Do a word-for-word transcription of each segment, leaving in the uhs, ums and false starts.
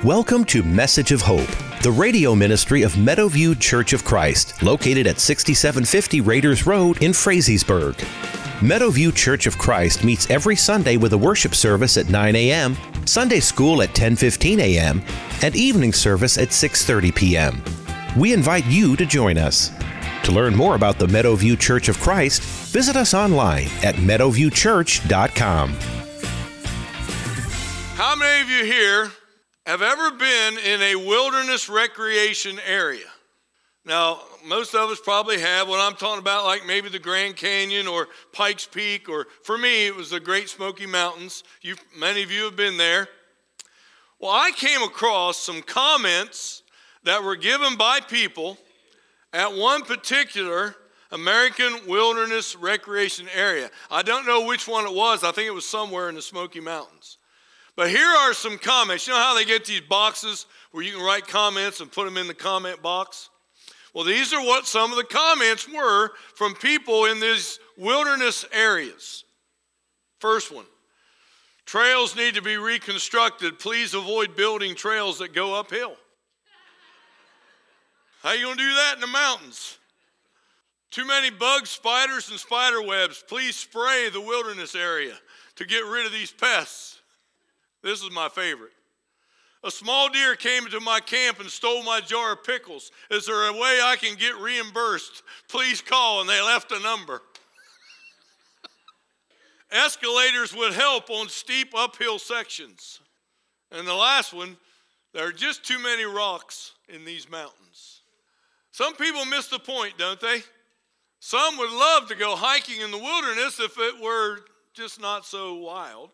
Welcome to Message of Hope, the radio ministry of Meadowview Church of Christ, located at sixty-seven fifty Raiders Road in Frazeysburg. Meadowview Church of Christ meets every Sunday with a worship service at nine a.m., Sunday school at ten fifteen a.m., and evening service at six thirty p.m. We invite you to join us. To learn more about the Meadowview Church of Christ, visit us online at meadowview church dot com. How many of you here have ever been in a wilderness recreation area? Now, most of us probably have. What I'm talking about, like maybe the Grand Canyon or Pikes Peak, or for me, it was the Great Smoky Mountains. You, many of you have been there. Well, I came across some comments that were given by people at one particular American wilderness recreation area. I don't know which one it was. I think it was somewhere in the Smoky Mountains. But here are some comments. You know how they get these boxes where you can write comments and put them in the comment box? Well, these are what some of the comments were from people in these wilderness areas. First one, trails need to be reconstructed. Please avoid building trails that go uphill. How are you going to do that in the mountains? Too many bugs, spiders, and spider webs. Please spray the wilderness area to get rid of these pests. This is my favorite. A small deer came into my camp and stole my jar of pickles. Is there a way I can get reimbursed? Please call, and they left a number. Escalators would help on steep uphill sections. And the last one, there are just too many rocks in these mountains. Some people miss the point, don't they? Some would love to go hiking in the wilderness if it were just not so wild.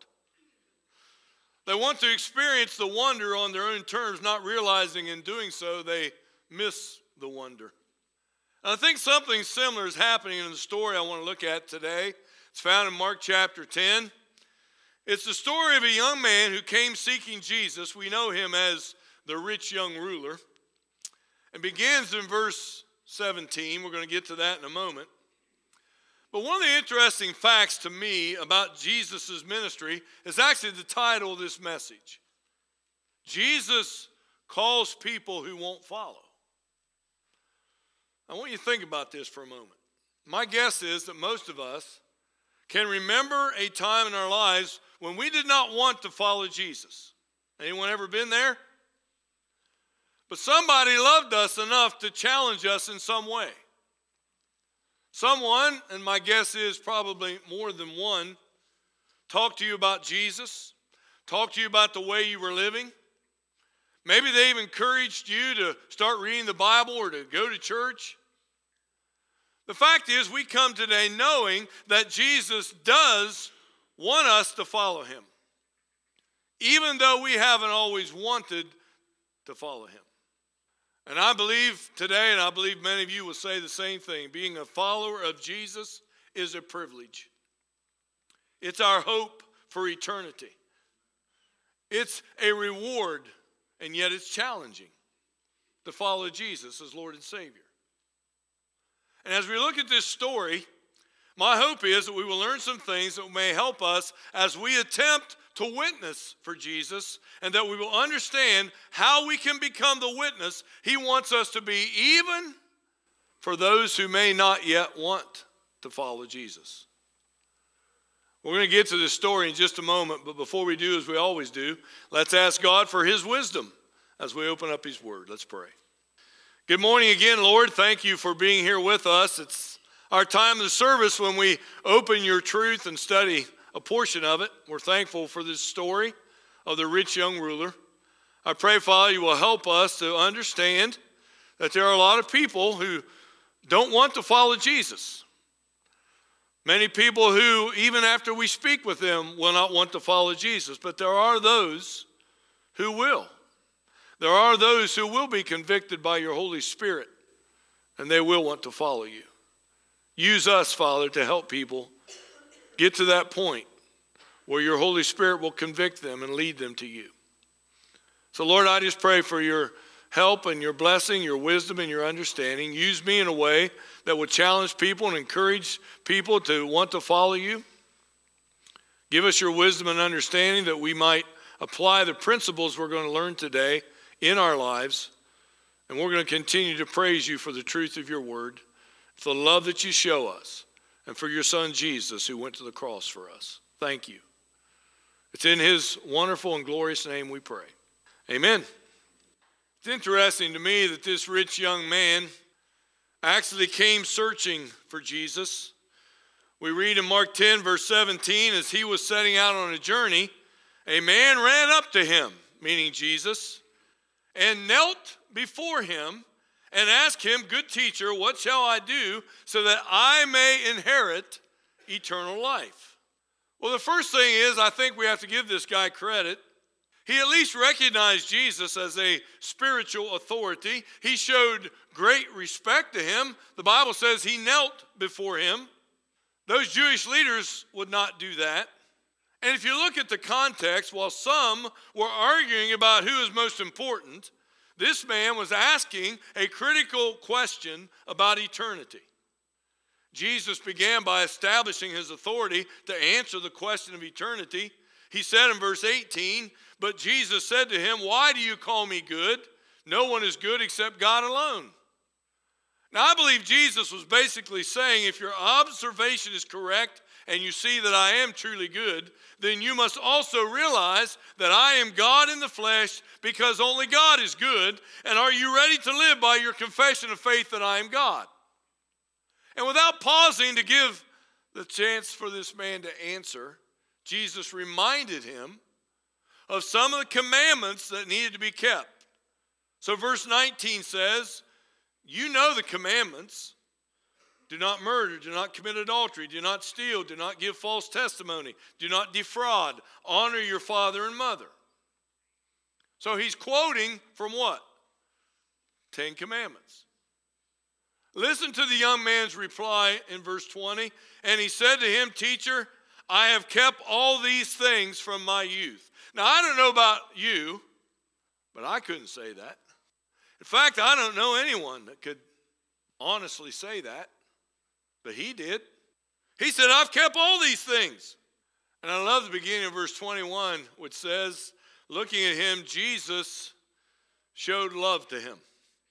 They want to experience the wonder on their own terms, not realizing in doing so they miss the wonder. And I think something similar is happening in the story I want to look at today. It's found in Mark chapter ten. It's the story of a young man who came seeking Jesus. We know him as the rich young ruler. It begins in verse seventeen. We're going to get to that in a moment. But one of the interesting facts to me about Jesus' ministry is actually the title of this message. Jesus calls people who won't follow. I want you to think about this for a moment. My guess is that most of us can remember a time in our lives when we did not want to follow Jesus. Anyone ever been there? But somebody loved us enough to challenge us in some way. Someone, and my guess is probably more than one, talked to you about Jesus, talked to you about the way you were living. Maybe they've encouraged you to start reading the Bible or to go to church. The fact is, we come today knowing that Jesus does want us to follow him, even though we haven't always wanted to follow him. And I believe today, and I believe many of you will say the same thing, being a follower of Jesus is a privilege. It's our hope for eternity. It's a reward, and yet it's challenging to follow Jesus as Lord and Savior. And as we look at this story, my hope is that we will learn some things that may help us as we attempt to witness for Jesus, and that we will understand how we can become the witness he wants us to be, even for those who may not yet want to follow Jesus. We're going to get to this story in just a moment, but before we do, as we always do, let's ask God for his wisdom as we open up his word. Let's pray. Good morning again, Lord. Thank you for being here with us. It's our time of the service when we open your truth and study a portion of it. We're thankful for this story of the rich young ruler. I pray, Father, you will help us to understand that there are a lot of people who don't want to follow Jesus. Many people who, even after we speak with them, will not want to follow Jesus. But there are those who will. There are those who will be convicted by your Holy Spirit, and they will want to follow you. Use us, Father, to help people get to that point where your Holy Spirit will convict them and lead them to you. So, Lord, I just pray for your help and your blessing, your wisdom and your understanding. Use me in a way that will challenge people and encourage people to want to follow you. Give us your wisdom and understanding that we might apply the principles we're going to learn today in our lives. And we're going to continue to praise you for the truth of your word, for the love that you show us, and for your son Jesus who went to the cross for us. Thank you. It's in his wonderful and glorious name we pray. Amen. It's interesting to me that this rich young man actually came searching for Jesus. We read in Mark ten, verse seventeen, as he was setting out on a journey, a man ran up to him, meaning Jesus, and knelt before him and asked him, "Good teacher, what shall I do so that I may inherit eternal life?" Well, the first thing is, I think we have to give this guy credit. He at least recognized Jesus as a spiritual authority. He showed great respect to him. The Bible says he knelt before him. Those Jewish leaders would not do that. And if you look at the context, while some were arguing about who is most important, this man was asking a critical question about eternity. Jesus began by establishing his authority to answer the question of eternity. He said in verse eighteen, "But Jesus said to him, 'Why do you call me good? No one is good except God alone.'" Now, I believe Jesus was basically saying, if your observation is correct and you see that I am truly good, then you must also realize that I am God in the flesh, because only God is good. And are you ready to live by your confession of faith that I am God? And without pausing to give the chance for this man to answer, Jesus reminded him of some of the commandments that needed to be kept. So verse nineteen says, "You know the commandments. Do not murder, do not commit adultery, do not steal, do not give false testimony, do not defraud, honor your father and mother." So he's quoting from what? Ten Commandments. Listen to the young man's reply in verse twenty. "And he said to him, 'Teacher, I have kept all these things from my youth.'" Now, I don't know about you, but I couldn't say that. In fact, I don't know anyone that could honestly say that, but he did. He said, "I've kept all these things." And I love the beginning of verse twenty-one, which says, looking at him, Jesus showed love to him.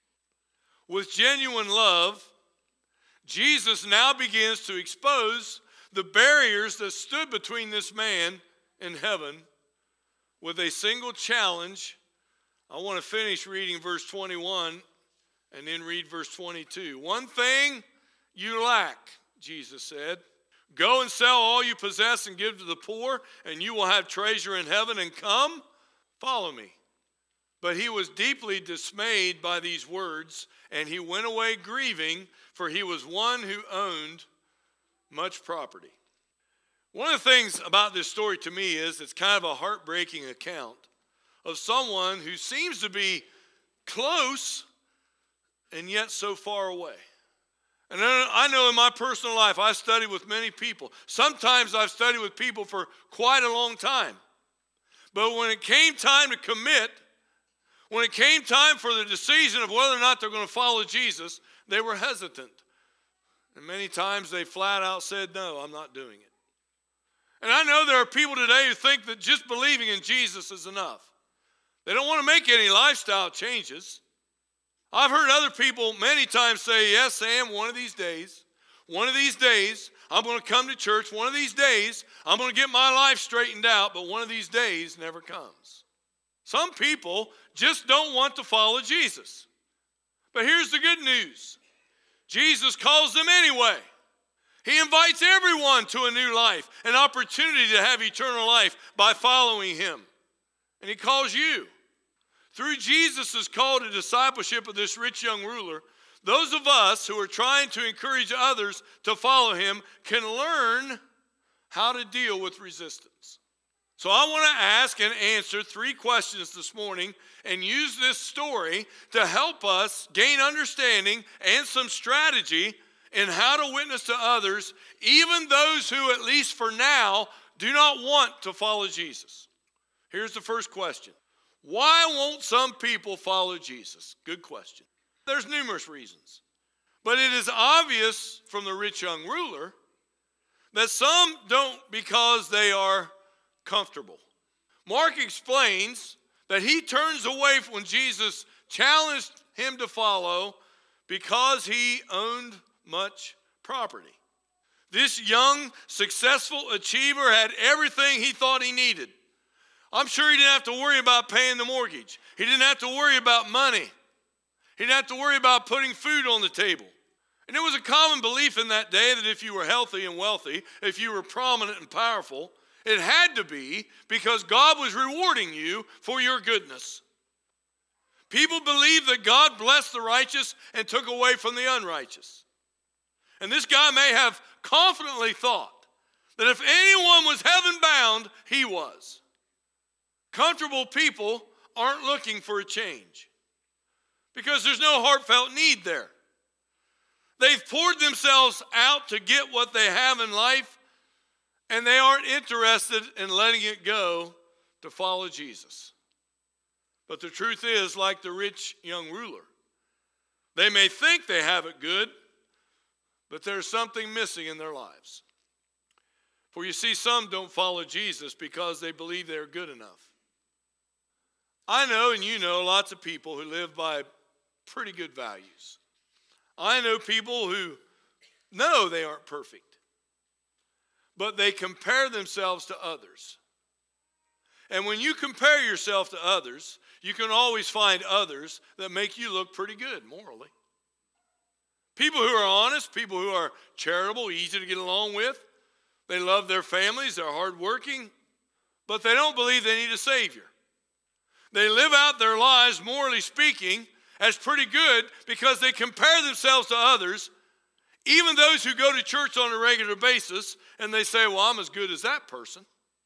With genuine love, Jesus now begins to expose the barriers that stood between this man and heaven with a single challenge. I want to finish reading verse twenty-one and then read verse twenty-two. "One thing you lack," Jesus said. "Go and sell all you possess and give to the poor, and you will have treasure in heaven, and come, follow me." But he was deeply dismayed by these words, and he went away grieving, for he was one who owned much property. One of the things about this story to me is it's kind of a heartbreaking account of someone who seems to be close and yet so far away. And I know in my personal life, I've studied with many people. Sometimes I've studied with people for quite a long time. But when it came time to commit, when it came time for the decision of whether or not they're going to follow Jesus, they were hesitant. And many times they flat out said, "No, I'm not doing it." And I know there are people today who think that just believing in Jesus is enough. They don't want to make any lifestyle changes. I've heard other people many times say, "Yes, Sam, one of these days, one of these days, I'm going to come to church. One of these days, I'm going to get my life straightened out," but one of these days never comes. Some people just don't want to follow Jesus. But here's the good news. Jesus calls them anyway. He invites everyone to a new life, an opportunity to have eternal life by following him. And he calls you. Through Jesus' call to discipleship of this rich young ruler, those of us who are trying to encourage others to follow him can learn how to deal with resistance. So I want to ask and answer three questions this morning and use this story to help us gain understanding and some strategy in how to witness to others, even those who, at least for now, do not want to follow Jesus. Here's the first question. Why won't some people follow Jesus? Good question. There's numerous reasons. But it is obvious from the rich young ruler that some don't because they are comfortable. Mark explains that he turns away when Jesus challenged him to follow because he owned much property. This young, successful achiever had everything he thought he needed. I'm sure he didn't have to worry about paying the mortgage. He didn't have to worry about money. He didn't have to worry about putting food on the table. And it was a common belief in that day that if you were healthy and wealthy, if you were prominent and powerful, it had to be because God was rewarding you for your goodness. People believed that God blessed the righteous and took away from the unrighteous. And this guy may have confidently thought that if anyone was heaven-bound, he was. Comfortable people aren't looking for a change because there's no heartfelt need there. They've poured themselves out to get what they have in life, and they aren't interested in letting it go to follow Jesus. But the truth is, like the rich young ruler, they may think they have it good, but there's something missing in their lives. For you see, some don't follow Jesus because they believe they're good enough. I know, and you know, lots of people who live by pretty good values. I know people who know they aren't perfect, but they compare themselves to others. And when you compare yourself to others, you can always find others that make you look pretty good morally. People who are honest, people who are charitable, easy to get along with. They love their families, they're hardworking, but they don't believe they need a Savior. They live out their lives, morally speaking, as pretty good because they compare themselves to others, even those who go to church on a regular basis, and they say, well, I'm as good as that person.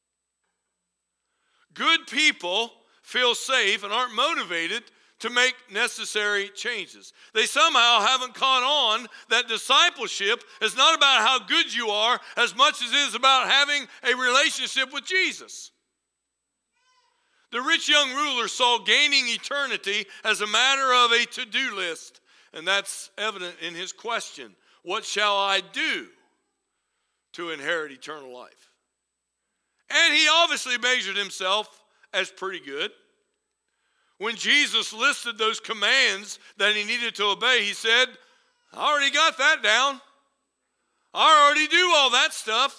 Good people feel safe and aren't motivated to make necessary changes. They somehow haven't caught on that discipleship is not about how good you are as much as it is about having a relationship with Jesus. The rich young ruler saw gaining eternity as a matter of a to-do list, and that's evident in his question, what shall I do to inherit eternal life? And he obviously measured himself as pretty good. When Jesus listed those commands that he needed to obey, he said, I already got that down. I already do all that stuff.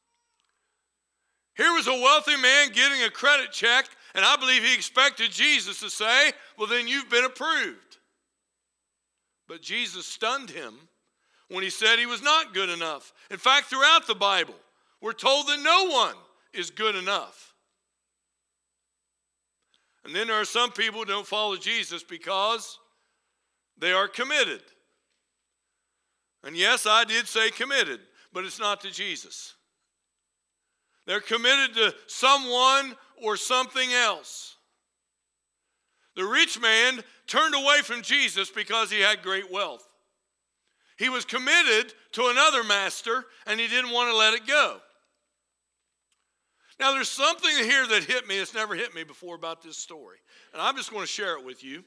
Here was a wealthy man getting a credit check, and I believe he expected Jesus to say, well, then you've been approved. But Jesus stunned him when he said he was not good enough. In fact, throughout the Bible, we're told that no one is good enough. And then there are some people who don't follow Jesus because they are committed. And yes, I did say committed, but it's not to Jesus. They're committed to someone or something else. The rich man turned away from Jesus because he had great wealth. He was committed to another master, and he didn't want to let it go. Now, there's something here that hit me that's never hit me before about this story, and I'm just going to share it with you.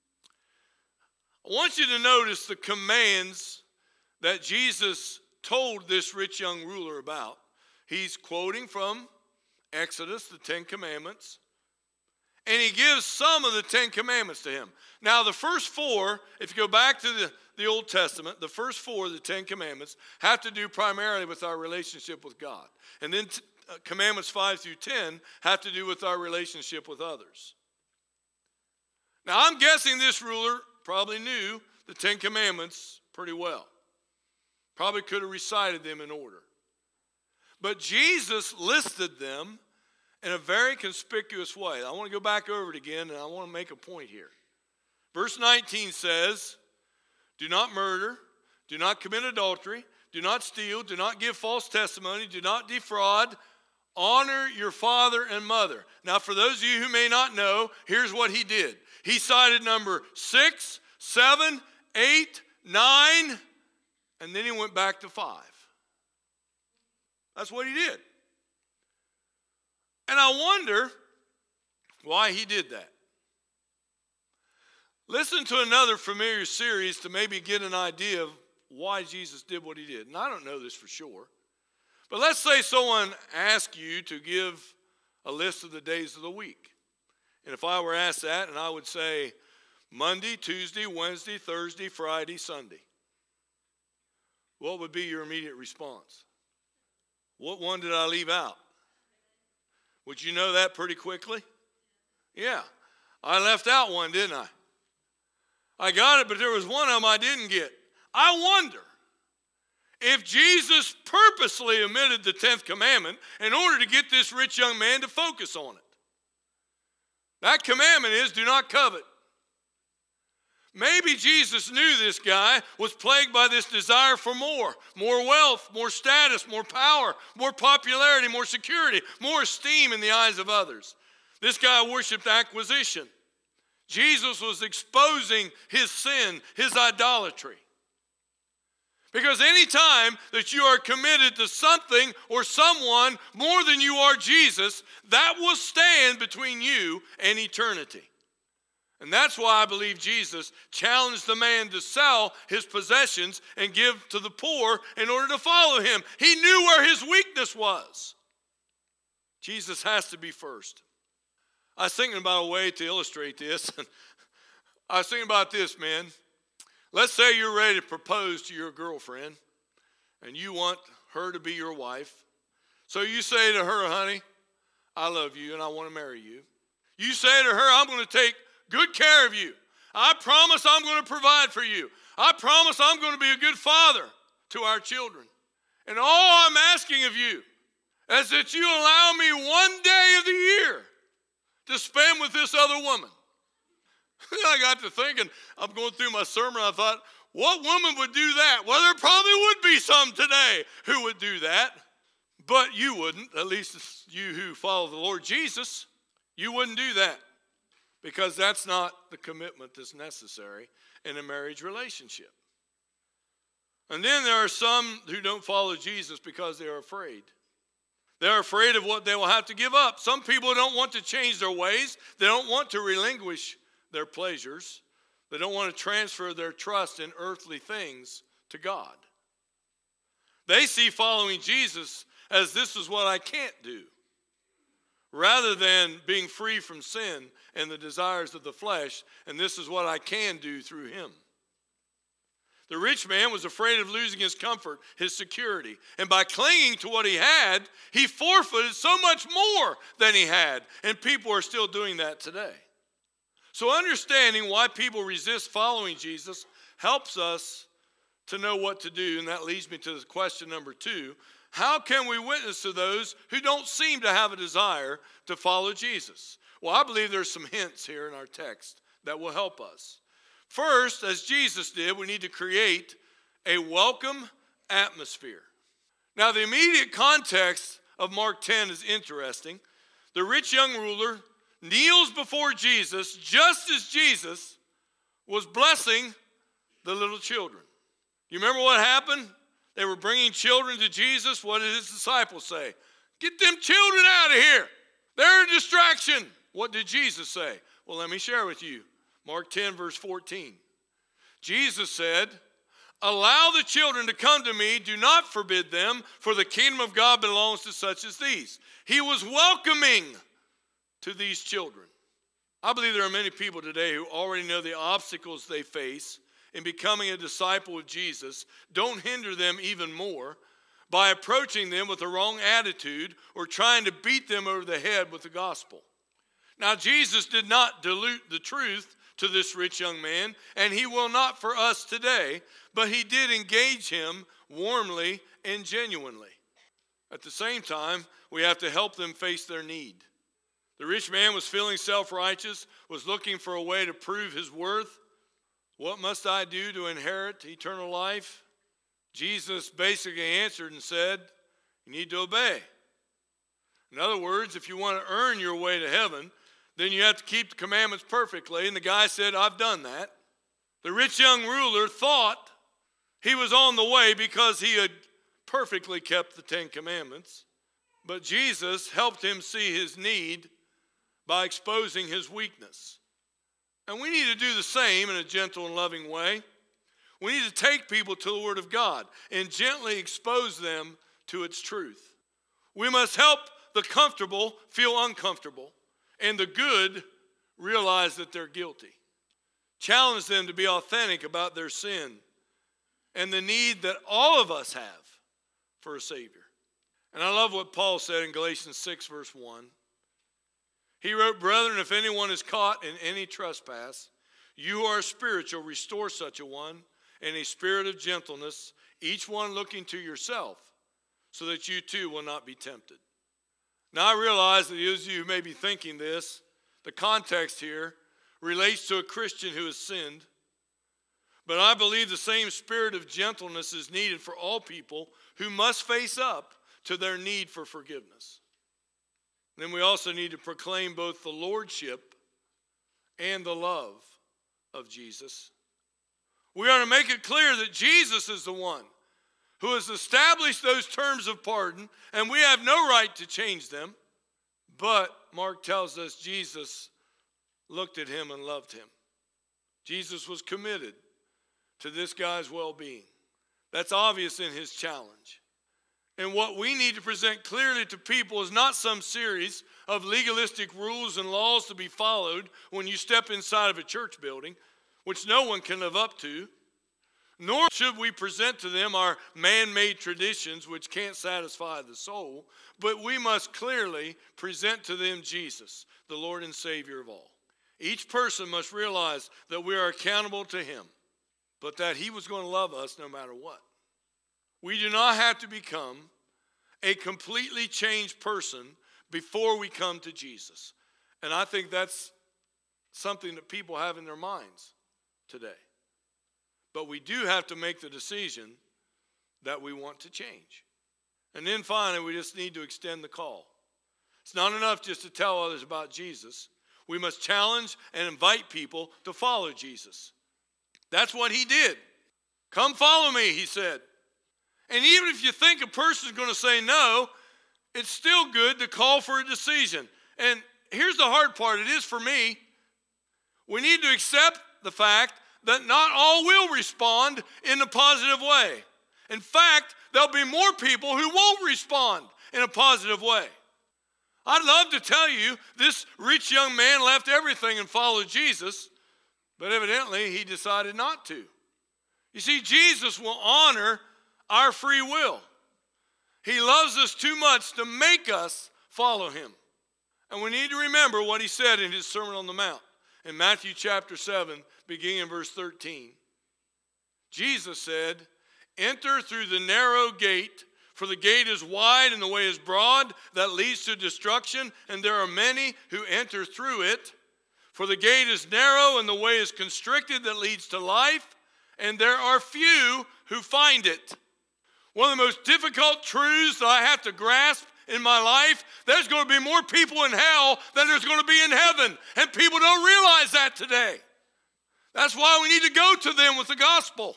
I want you to notice the commands that Jesus told this rich young ruler about. He's quoting from Exodus, the Ten Commandments, and he gives some of the Ten Commandments to him. Now, the first four, if you go back to the, the Old Testament, the first four of the Ten Commandments have to do primarily with our relationship with God. And then t- uh, Commandments five through ten have to do with our relationship with others. Now, I'm guessing this ruler probably knew the Ten Commandments pretty well. Probably could have recited them in order. But Jesus listed them in a very conspicuous way. I want to go back over it again, and I want to make a point here. Verse nineteen says, do not murder, do not commit adultery, do not steal, do not give false testimony, do not defraud, honor your father and mother. Now, for those of you who may not know, here's what he did. He cited number six, seven, eight, nine, and then he went back to five. That's what he did. And I wonder why he did that. Listen to another familiar series to maybe get an idea of why Jesus did what he did. And I don't know this for sure. But let's say someone asks you to give a list of the days of the week. And if I were asked that, and I would say Monday, Tuesday, Wednesday, Thursday, Friday, Sunday, what would be your immediate response? What one did I leave out? Would you know that pretty quickly? Yeah, I left out one, didn't I? I got it, but there was one of them I didn't get. I wonder if Jesus purposely omitted the tenth commandment in order to get this rich young man to focus on it. That commandment is, do not covet. Maybe Jesus knew this guy was plagued by this desire for more, more wealth, more status, more power, more popularity, more security, more esteem in the eyes of others. This guy worshiped acquisition. Jesus was exposing his sin, his idolatry. Because any time that you are committed to something or someone more than you are Jesus, that will stand between you and eternity. And that's why I believe Jesus challenged the man to sell his possessions and give to the poor in order to follow him. He knew where his weakness was. Jesus has to be first. I was thinking about a way to illustrate this. I was thinking about this, man. Let's say you're ready to propose to your girlfriend and you want her to be your wife. So you say to her, honey, I love you and I want to marry you. You say to her, I'm going to take good care of you. I promise I'm going to provide for you. I promise I'm going to be a good father to our children. And all I'm asking of you is that you allow me one day of the year to spend with this other woman. I got to thinking, I'm going through my sermon, I thought, what woman would do that? Well, there probably would be some today who would do that, but you wouldn't, at least you who follow the Lord Jesus, you wouldn't do that because that's not the commitment that's necessary in a marriage relationship. And then there are some who don't follow Jesus because they are afraid. They're afraid of what they will have to give up. Some people don't want to change their ways. They don't want to relinquish their pleasures. They don't want to transfer their trust in earthly things to God. They see following Jesus as this is what I can't do, rather than being free from sin and the desires of the flesh, and this is what I can do through him. The rich man was afraid of losing his comfort, his security. And by clinging to what he had, he forfeited so much more than he had. And people are still doing that today. So understanding why people resist following Jesus helps us to know what to do. And that leads me to question number two. How can we witness to those who don't seem to have a desire to follow Jesus? Well, I believe there's some hints here in our text that will help us. First, as Jesus did, we need to create a welcome atmosphere. Now, the immediate context of Mark ten is interesting. The rich young ruler kneels before Jesus just as Jesus was blessing the little children. You remember what happened? They were bringing children to Jesus. What did his disciples say? Get them children out of here. They're a distraction. What did Jesus say? Well, let me share with you. Mark ten, verse fourteen. Jesus said, allow the children to come to me. Do not forbid them, for the kingdom of God belongs to such as these. He was welcoming to these children. I believe there are many people today who already know the obstacles they face in becoming a disciple of Jesus. Don't hinder them even more by approaching them with the wrong attitude or trying to beat them over the head with the gospel. Now, Jesus did not dilute the truth to this rich young man, and he will not for us today, but he did engage him warmly and genuinely. At the same time, we have to help them face their need. The rich man was feeling self-righteous, was looking for a way to prove his worth. What must I do to inherit eternal life? Jesus basically answered and said, you need to obey. In other words, if you want to earn your way to heaven, then you have to keep the commandments perfectly. And the guy said, I've done that. The rich young ruler thought he was on the way because he had perfectly kept the Ten Commandments. But Jesus helped him see his need by exposing his weakness. And we need to do the same in a gentle and loving way. We need to take people to the Word of God and gently expose them to its truth. We must help the comfortable feel uncomfortable, and the good realize that they're guilty. Challenge them to be authentic about their sin and the need that all of us have for a Savior. And I love what Paul said in Galatians six, verse one. He wrote, "Brethren, if anyone is caught in any trespass, you who are spiritual, restore such a one in a spirit of gentleness, each one looking to yourself, so that you too will not be tempted." Now I realize that those of you who may be thinking this, the context here relates to a Christian who has sinned. But I believe the same spirit of gentleness is needed for all people who must face up to their need for forgiveness. Then we also need to proclaim both the lordship and the love of Jesus. We are to make it clear that Jesus is the one who has established those terms of pardon, and we have no right to change them. But Mark tells us Jesus looked at him and loved him. Jesus was committed to this guy's well-being. That's obvious in his challenge. And what we need to present clearly to people is not some series of legalistic rules and laws to be followed when you step inside of a church building, which no one can live up to. Nor should we present to them our man-made traditions which can't satisfy the soul, but we must clearly present to them Jesus, the Lord and Savior of all. Each person must realize that we are accountable to him, but that he was going to love us no matter what. We do not have to become a completely changed person before we come to Jesus. And I think that's something that people have in their minds today. But we do have to make the decision that we want to change. And then finally, we just need to extend the call. It's not enough just to tell others about Jesus. We must challenge and invite people to follow Jesus. That's what he did. Come follow me, he said. And even if you think a person's going to say no, it's still good to call for a decision. And here's the hard part. It is for me. We need to accept the fact that not all will respond in a positive way. In fact, there'll be more people who won't respond in a positive way. I'd love to tell you this rich young man left everything and followed Jesus, but evidently he decided not to. You see, Jesus will honor our free will. He loves us too much to make us follow him. And we need to remember what he said in his Sermon on the Mount in Matthew chapter seven, beginning in verse thirteen. Jesus said, "Enter through the narrow gate, for the gate is wide and the way is broad that leads to destruction, and there are many who enter through it. For the gate is narrow and the way is constricted that leads to life, and there are few who find it." One of the most difficult truths that I have to grasp in my life, there's going to be more people in hell than there's going to be in heaven. And people don't realize that today. That's why we need to go to them with the gospel.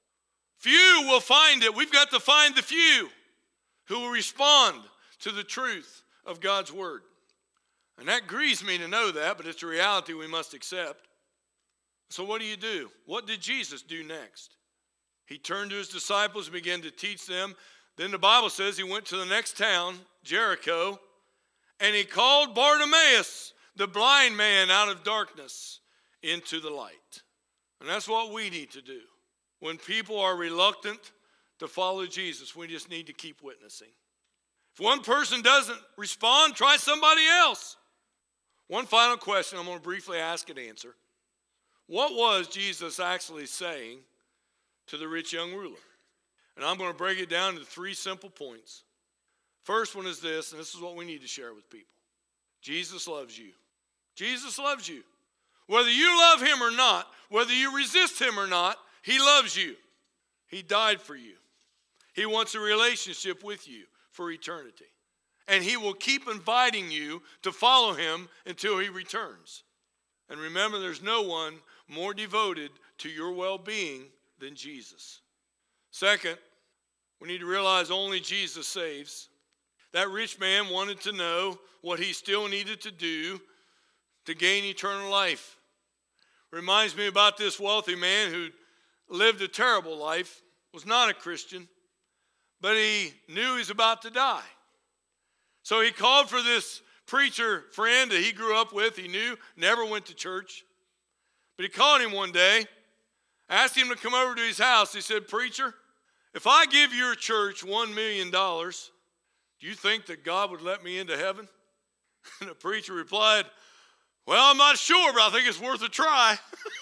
Few will find it. We've got to find the few who will respond to the truth of God's word. And that grieves me to know that, but it's a reality we must accept. So what do you do? What did Jesus do next? He turned to his disciples and began to teach them. Then the Bible says he went to the next town, Jericho, and he called Bartimaeus, the blind man, out of darkness into the light. And that's what we need to do. When people are reluctant to follow Jesus, we just need to keep witnessing. If one person doesn't respond, try somebody else. One final question I'm going to briefly ask and answer. What was Jesus actually saying to the rich young ruler? And I'm going to break it down into three simple points. First one is this, and this is what we need to share with people. Jesus loves you. Jesus loves you. Whether you love him or not, whether you resist him or not, he loves you. He died for you. He wants a relationship with you for eternity. And he will keep inviting you to follow him until he returns. And remember, there's no one more devoted to your well-being than Jesus. Second, we need to realize only Jesus saves. That rich man wanted to know what he still needed to do to gain eternal life. Reminds me about this wealthy man who lived a terrible life, was not a Christian, but he knew he was about to die. So he called for this preacher friend that he grew up with. He knew, never went to church. But he called him one day, asked him to come over to his house. He said, "Preacher, if I give your church one million dollars, do you think that God would let me into heaven?" And the preacher replied, "Well, I'm not sure, but I think it's worth a try."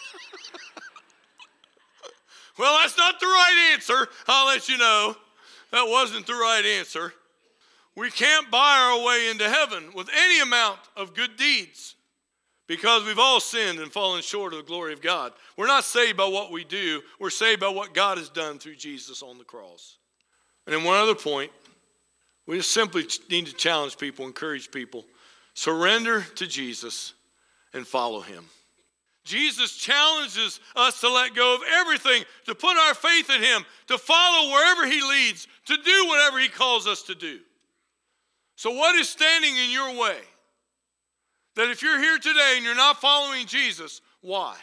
Well, that's not the right answer. I'll let you know. That wasn't the right answer. We can't buy our way into heaven with any amount of good deeds because we've all sinned and fallen short of the glory of God. We're not saved by what we do. We're saved by what God has done through Jesus on the cross. And then one other point, we just simply need to challenge people, encourage people. Surrender to Jesus and follow him. Jesus challenges us to let go of everything, to put our faith in him, to follow wherever he leads, to do whatever he calls us to do. So what is standing in your way? That if you're here today and you're not following Jesus, why?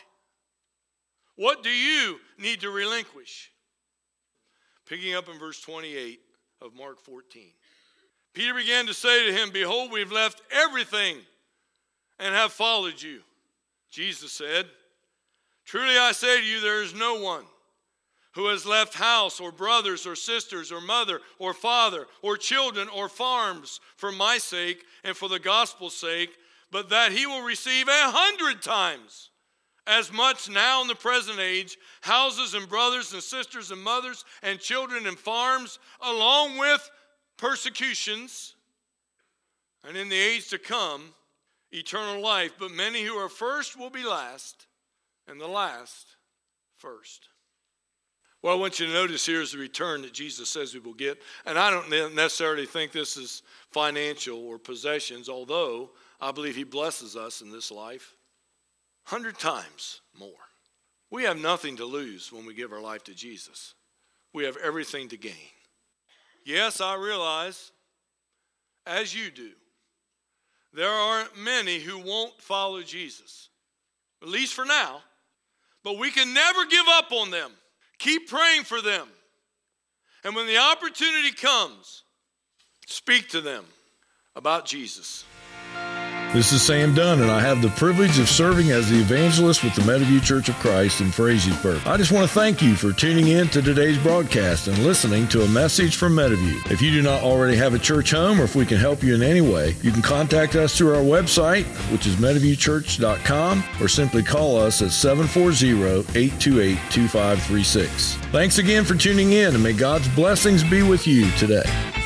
What do you need to relinquish? Picking up in verse twenty-eight of Mark fourteen. Peter began to say to him, "Behold, we've left everything and have followed you." Jesus said, "Truly I say to you, there is no one who has left house or brothers or sisters or mother or father or children or farms for my sake and for the gospel's sake, but that he will receive a hundred times as much now in the present age, houses and brothers and sisters and mothers and children and farms, along with persecutions, and in the age to come, eternal life. But many who are first will be last, and the last first." What I want you to notice here is the return that Jesus says we will get. And I don't necessarily think this is financial or possessions, although I believe he blesses us in this life a hundred times more. We have nothing to lose when we give our life to Jesus. We have everything to gain. Yes, I realize, as you do, there are many who won't follow Jesus, at least for now, but we can never give up on them. Keep praying for them. And when the opportunity comes, speak to them about Jesus. This is Sam Dunn, and I have the privilege of serving as the evangelist with the Meadowview Church of Christ in Frazeysburg. I just want to thank you for tuning in to today's broadcast and listening to a message from Meadowview. If you do not already have a church home, or if we can help you in any way, you can contact us through our website, which is meadowview church dot com, or simply call us at seven four zero, eight two eight, two five three six. Thanks again for tuning in, and may God's blessings be with you today.